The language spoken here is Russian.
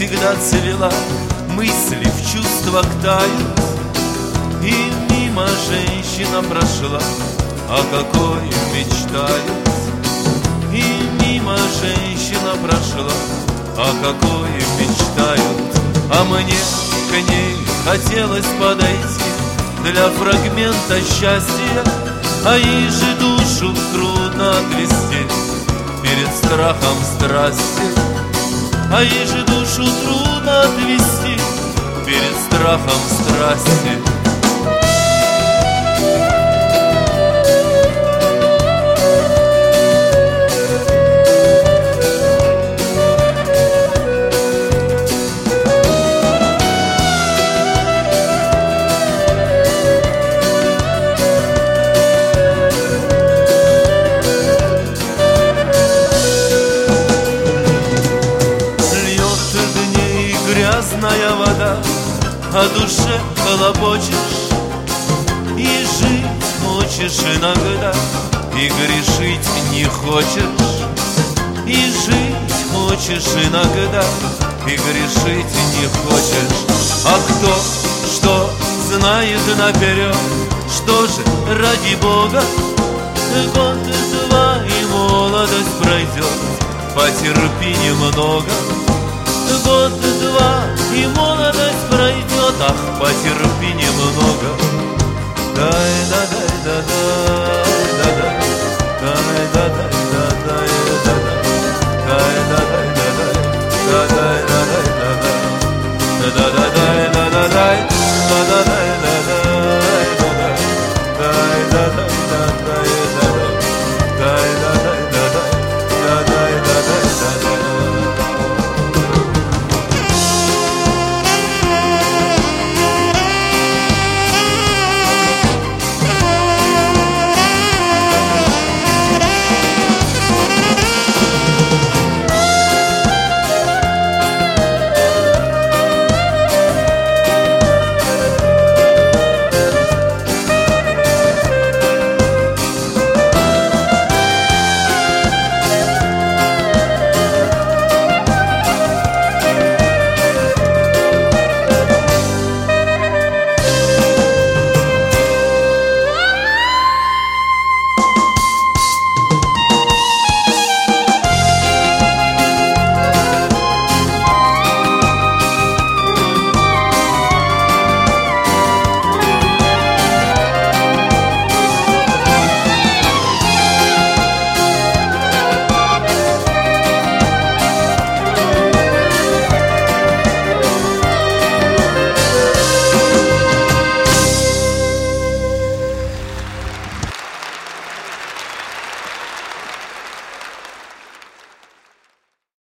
всегда цвела, мысли в чувствах тают. И мимо женщина прошла, о какой мечтают. И мимо женщина прошла, о какой мечтают. А мне к ней хотелось подойти для фрагмента счастья, а ей же душу трудно отвести перед страхом страсти. А ей же душу трудно отвести перед страхом страсти. Грязная вода, о душе хлопочешь, и жить хочешь иногда, и грешить не хочешь. И жить хочешь иногда, и грешить не хочешь. А кто что знает наперед, что же ради Бога? Год-два и молодость пройдет, потерпи немного. Год-два и молодость пройдет, ах, потерпи немного. Дай-да-да.